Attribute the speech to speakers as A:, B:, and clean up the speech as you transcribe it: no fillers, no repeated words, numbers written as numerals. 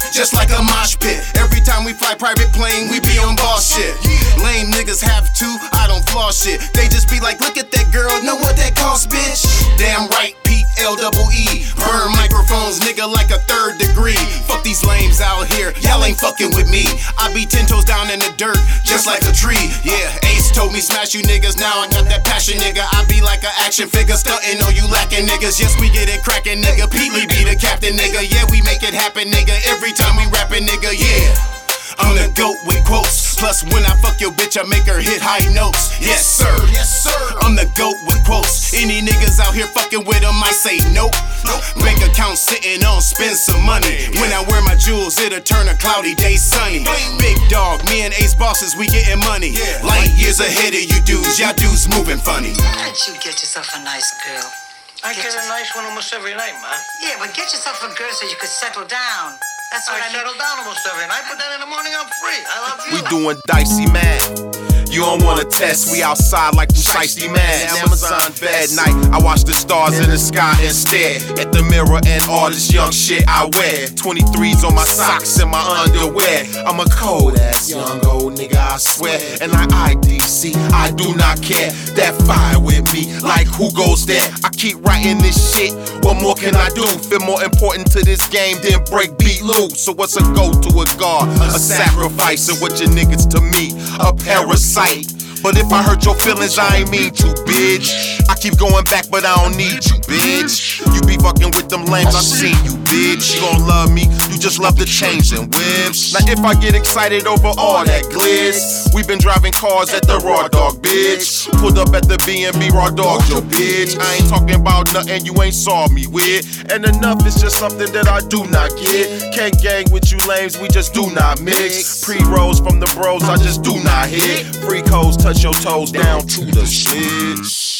A: just like a mosh pit. Every time we fly private plane, we be on boss shit. Lame niggas have to, I don't flaw shit. They just be like, look at that girl, know what that costs, bitch? Damn right, Pete, L-double-E. Burn microphones, nigga, like a 3rd degree. Fuck these lames out here, y'all ain't fucking with me. I be 10 toes down in the dirt, just like a tree. Yeah, Ace told me smash you niggas, now I got that passion, nigga. I be like an action figure, stuntin' on you lacking niggas. Yes, we get it crackin', nigga. Pete Lee be the captain, nigga. Yeah, we make it happen, nigga. Every time we rappin', nigga, yeah. I'm the GOAT with quotes. Plus, when I fuck your bitch, I make her hit high notes. Yes, sir. Yes, sir. I'm the GOAT with quotes. Any niggas out here fucking with them, I say nope. Bank account sitting on, spend some money. When I wear my jewels, it'll turn a cloudy day sunny. Big dog, me and Ace bosses, we getting money. Light years ahead of you dudes, y'all dudes moving funny.
B: Why don't you get yourself a nice girl?
C: I get a nice one almost every night, man.
B: Yeah, but get yourself a girl so you could settle down. That's what I
C: settle down almost every night, but then in the morning I'm free. I love you.
D: We doing dicey math. You don't wanna test, we outside like them shiesty man. Amazon bed night, I watch the stars in the sky and stare at the mirror and all this young shit I wear. 23s on my socks and my underwear. I'm a cold ass young old nigga, I swear. And I IDC, I do not care. That fire with me, like who goes there? I keep writing this shit, what more can I do? Feel more important to this game than break, beat, lose. So what's a go to a god, a sacrifice? And what your niggas to me, a parasite. But if I hurt your feelings, I ain't mean to, bitch. I keep going back, but I don't need you, bitch. You be fucking with them lames, I seen you, bitch. You gon' love me, you just love the chains and whips. Now if I get excited over all that glitz, we been driving cars at the Raw Dog, bitch. Pulled up at the B&B Raw Dog, yo, bitch. I ain't talking about nothing you ain't saw me with. And enough is just something that I do not get. Can't gang with you lames, we just do not mix. Pre-rolls from the bros, I just do not hit. Freak hoes, touch your toes down to the shit.